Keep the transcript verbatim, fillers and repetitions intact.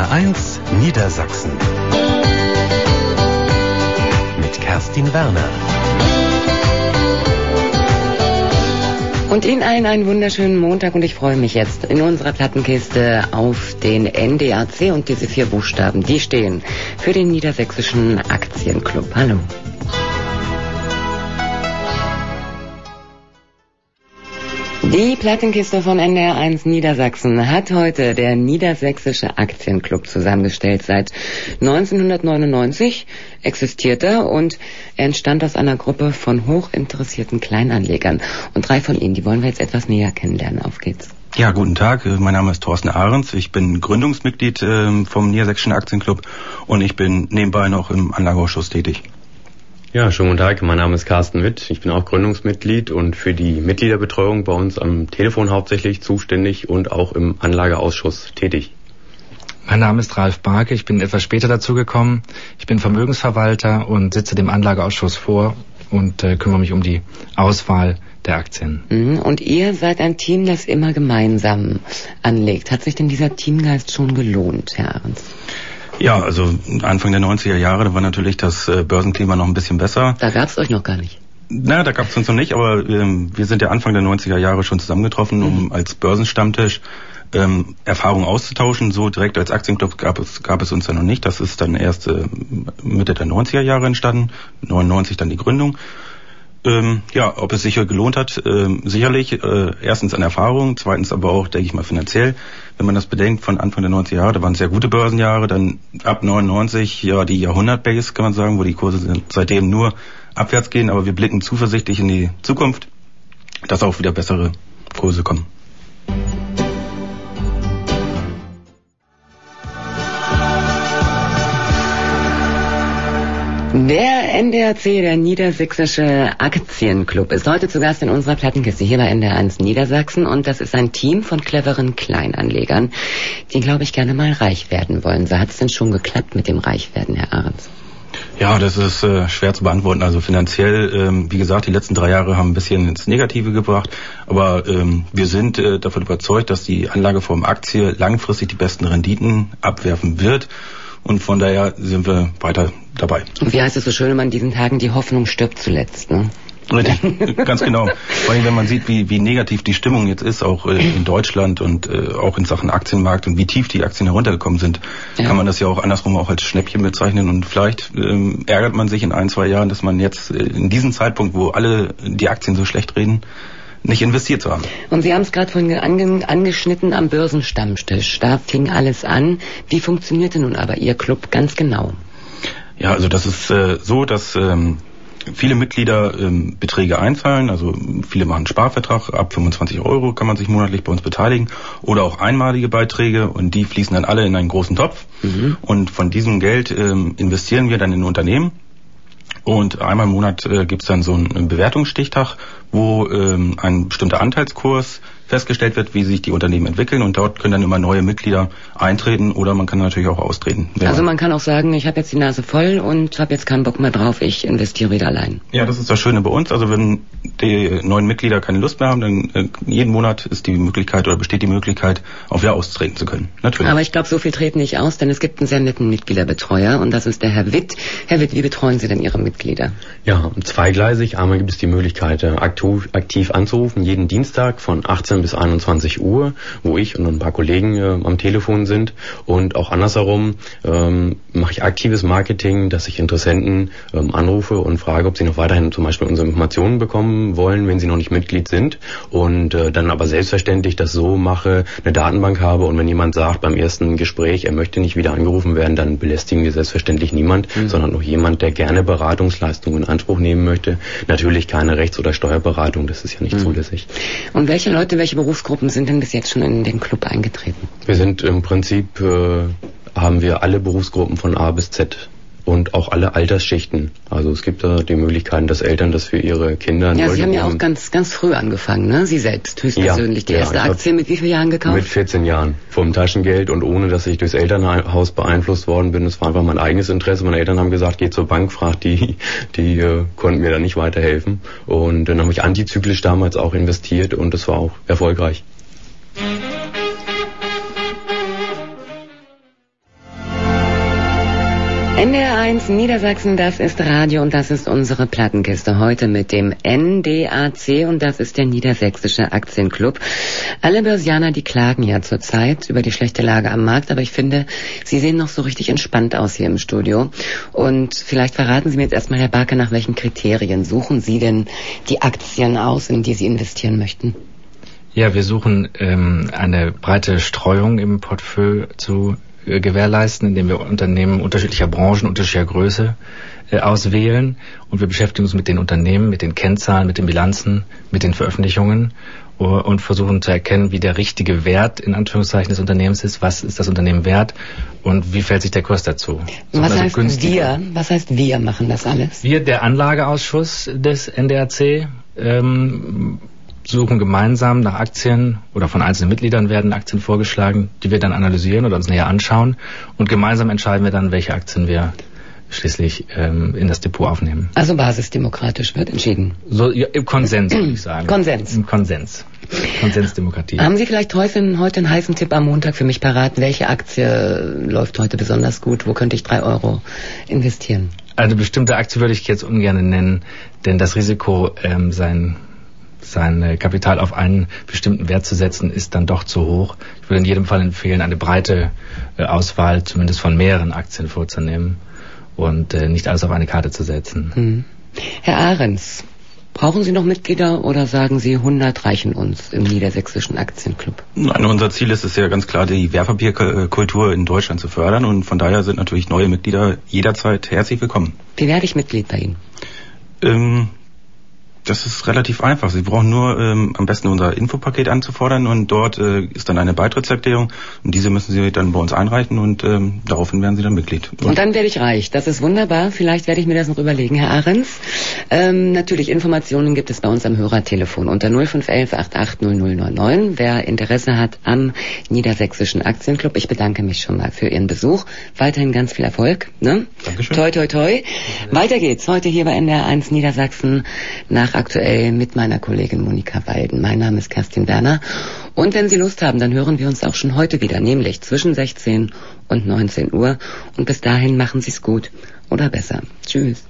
R eins Niedersachsen mit Kerstin Werner. Und Ihnen allen einen wunderschönen Montag und ich freue mich jetzt in unserer Plattenkiste auf den N D A C und diese vier Buchstaben, die stehen für den Niedersächsischen Aktienclub. Hallo. Die Plattenkiste von N D R eins Niedersachsen hat heute der Niedersächsische Aktienclub zusammengestellt. Seit neunzehnhundertneunundneunzig existiert er und er entstand aus einer Gruppe von hochinteressierten Kleinanlegern. Und drei von ihnen, die wollen wir jetzt etwas näher kennenlernen. Auf geht's. Ja, guten Tag. Mein Name ist Thorsten Ahrens. Ich bin Gründungsmitglied äh, vom Niedersächsischen Aktienclub und ich bin nebenbei noch im Anlageausschuss tätig. Ja, schönen guten Tag. Mein Name ist Carsten Witt. Ich bin auch Gründungsmitglied und für die Mitgliederbetreuung bei uns am Telefon hauptsächlich zuständig und auch im Anlageausschuss tätig. Mein Name ist Ralf Barke. Ich bin etwas später dazugekommen. Ich bin Vermögensverwalter und sitze dem Anlageausschuss vor und äh, kümmere mich um die Auswahl der Aktien. Und ihr seid ein Team, das immer gemeinsam anlegt. Hat sich denn dieser Teamgeist schon gelohnt, Herr Ahrens? Ja, also Anfang der neunziger Jahre, da war natürlich das äh, Börsenklima noch ein bisschen besser. Da gab's euch noch gar nicht. Na, da gab's uns noch nicht, aber ähm, wir sind ja Anfang der neunziger Jahre schon zusammengetroffen, um mhm. als Börsenstammtisch ähm, Erfahrungen auszutauschen. So direkt als Aktienclub gab es, gab es uns ja noch nicht. Das ist dann erst äh, Mitte der neunziger Jahre entstanden, neunundneunzig dann die Gründung. Ähm, ja, ob es sich gelohnt hat, ähm, sicherlich. Äh, erstens an Erfahrung, zweitens aber auch, denke ich mal, finanziell. Wenn man das bedenkt, von Anfang der neunziger Jahre, da waren es sehr gute Börsenjahre, dann ab neunundneunzig, ja, die Jahrhundert-Base, kann man sagen, wo die Kurse seitdem nur abwärts gehen, aber wir blicken zuversichtlich in die Zukunft, dass auch wieder bessere Kurse kommen. Der N D R C, der Niedersächsische Aktienclub, ist heute zu Gast in unserer Plattenkiste hier bei N D R eins Niedersachsen und das ist ein Team von cleveren Kleinanlegern, die, glaube ich, gerne mal reich werden wollen. So hat es denn schon geklappt mit dem Reichwerden, Herr Ahrens? Ja, das ist äh, schwer zu beantworten. Also finanziell, ähm, wie gesagt, die letzten drei Jahre haben ein bisschen ins Negative gebracht, aber ähm, wir sind äh, davon überzeugt, dass die Anlageform Aktie langfristig die besten Renditen abwerfen wird. Und von daher sind wir weiter dabei. Und wie heißt es so schön immer in diesen Tagen, die Hoffnung stirbt zuletzt, ne? Richtig, ganz genau. Vor allem, wenn man sieht, wie, wie negativ die Stimmung jetzt ist, auch äh, in Deutschland und äh, auch in Sachen Aktienmarkt und wie tief die Aktien heruntergekommen sind, ja. Kann man das ja auch andersrum auch als Schnäppchen bezeichnen. Und vielleicht ähm, ärgert man sich in ein, zwei Jahren, dass man jetzt äh, in diesem Zeitpunkt, wo alle die Aktien so schlecht reden, nicht investiert zu haben. Und Sie haben es gerade vorhin ange- angeschnitten am Börsenstammtisch. Da fing alles an. Wie funktionierte nun aber Ihr Club ganz genau? Ja, also das ist äh, so, dass ähm, viele Mitglieder ähm, Beträge einzahlen. Also viele machen einen Sparvertrag. Ab fünfundzwanzig Euro kann man sich monatlich bei uns beteiligen. Oder auch einmalige Beiträge. Und die fließen dann alle in einen großen Topf. Mhm. Und von diesem Geld ähm, investieren wir dann in Unternehmen. Und einmal im Monat äh, gibt es dann so einen Bewertungsstichtag, wo ähm, ein bestimmter Anteilskurs festgestellt wird, wie sich die Unternehmen entwickeln. Und dort können dann immer neue Mitglieder eintreten oder man kann natürlich auch austreten. Also man kann auch sagen, ich habe jetzt die Nase voll und habe jetzt keinen Bock mehr drauf, ich investiere wieder allein. Ja, das ist das Schöne bei uns. Also wenn die neuen Mitglieder keine Lust mehr haben, dann äh, jeden Monat ist die Möglichkeit oder besteht die Möglichkeit, auch wieder austreten zu können. Natürlich. Aber ich glaube, so viel treten nicht aus, denn es gibt einen sehr netten Mitgliederbetreuer und das ist der Herr Witt. Herr Witt, wie betreuen Sie denn Ihre Mitglieder? Ja, zweigleisig. Einmal gibt es die Möglichkeit, aktiv, aktiv anzurufen, jeden Dienstag von achtzehn bis einundzwanzig Uhr, wo ich und ein paar Kollegen äh, am Telefon sind. Und auch andersherum ähm, mache ich aktives Marketing, dass ich Interessenten ähm, anrufe und frage, ob sie noch weiterhin zum Beispiel unsere Informationen bekommen wollen, wenn sie noch nicht Mitglied sind. Und äh, dann aber selbstverständlich das so mache, eine Datenbank habe und wenn jemand sagt beim ersten Gespräch, er möchte nicht wieder angerufen werden, dann belästigen wir selbstverständlich niemand, mhm. sondern nur jemand, der gerne Beratungsleistungen in Anspruch nehmen möchte. Natürlich keine Rechts- oder Steuerberatung, das ist ja nicht mhm. zulässig. Und welche Leute, welche Berufsgruppen sind denn bis jetzt schon in den Club eingetreten? Wir sind im Prinzip, äh, haben wir alle Berufsgruppen von A bis Z. Und auch alle Altersschichten. Also es gibt da die Möglichkeiten, dass Eltern das für ihre Kinder... Ja, Sie haben ja auch ganz ganz früh angefangen, ne? Sie selbst höchstpersönlich. Ja, die erste ja, Aktie mit wie vielen Jahren gekauft? Mit vierzehn Jahren. Vom Taschengeld und ohne, dass ich durchs Elternhaus beeinflusst worden bin. Es war einfach mein eigenes Interesse. Meine Eltern haben gesagt, geh zur Bank, frag die. Die äh, konnten mir da nicht weiterhelfen. Und dann habe ich antizyklisch damals auch investiert und das war auch erfolgreich. N D R eins Niedersachsen, das ist Radio und das ist unsere Plattenkiste. Heute mit dem N D A C und das ist der Niedersächsische Aktienclub. Alle Börsianer, die klagen ja zurzeit über die schlechte Lage am Markt, aber ich finde, Sie sehen noch so richtig entspannt aus hier im Studio. Und vielleicht verraten Sie mir jetzt erstmal, Herr Barke, nach welchen Kriterien suchen Sie denn die Aktien aus, in die Sie investieren möchten? Ja, wir suchen ähm, eine breite Streuung im Portfolio zu äh, gewährleisten, indem wir Unternehmen unterschiedlicher Branchen, unterschiedlicher Größe äh, auswählen. Und wir beschäftigen uns mit den Unternehmen, mit den Kennzahlen, mit den Bilanzen, mit den Veröffentlichungen uh, und versuchen zu erkennen, wie der richtige Wert in Anführungszeichen des Unternehmens ist, was ist das Unternehmen wert und wie fällt sich der Kurs dazu. So, was also heißt günstig. wir? Was heißt wir machen das alles? Wir, der Anlageausschuss des N D A C, ähm, suchen gemeinsam nach Aktien oder von einzelnen Mitgliedern werden Aktien vorgeschlagen, die wir dann analysieren oder uns näher anschauen und gemeinsam entscheiden wir dann, welche Aktien wir schließlich ähm, in das Depot aufnehmen. Also basisdemokratisch wird entschieden. So, ja, im Konsens würde ich sagen. Konsens. Im Konsens. Konsensdemokratie. Haben Sie vielleicht heute, heute einen heißen Tipp am Montag für mich parat? Welche Aktie läuft heute besonders gut? Wo könnte ich drei Euro investieren? Eine bestimmte Aktie würde ich jetzt ungern nennen, denn das Risiko, ähm, sein sein Kapital auf einen bestimmten Wert zu setzen, ist dann doch zu hoch. Ich würde in jedem Fall empfehlen, eine breite äh, Auswahl zumindest von mehreren Aktien vorzunehmen und äh, nicht alles auf eine Karte zu setzen. Hm. Herr Ahrens, brauchen Sie noch Mitglieder oder sagen Sie, hundert reichen uns im Niedersächsischen Aktienclub? Nein, unser Ziel ist es ja ganz klar, die Wertpapierkultur in Deutschland zu fördern und von daher sind natürlich neue Mitglieder jederzeit herzlich willkommen. Wie werde ich Mitglied bei Ihnen? Ähm, Das ist relativ einfach. Sie brauchen nur ähm, am besten unser Infopaket anzufordern und dort äh, ist dann eine Beitrittserklärung und diese müssen Sie dann bei uns einreichen und ähm, daraufhin werden Sie dann Mitglied. Und, und dann werde ich reich. Das ist wunderbar. Vielleicht werde ich mir das noch überlegen, Herr Ahrens. Ähm, natürlich, Informationen gibt es bei uns am Hörertelefon unter null fünf eins acht acht null null neun neun. Wer Interesse hat am Niedersächsischen Aktienclub, ich bedanke mich schon mal für Ihren Besuch. Weiterhin ganz viel Erfolg. Ne? Dankeschön. Toi, toi, toi. Weiter geht's heute hier bei N D R eins Niedersachsen nach aktuell mit meiner Kollegin Monika Walden. Mein Name ist Kerstin Werner und wenn Sie Lust haben, dann hören wir uns auch schon heute wieder, nämlich zwischen sechzehn und neunzehn Uhr und bis dahin machen Sie es gut oder besser. Tschüss.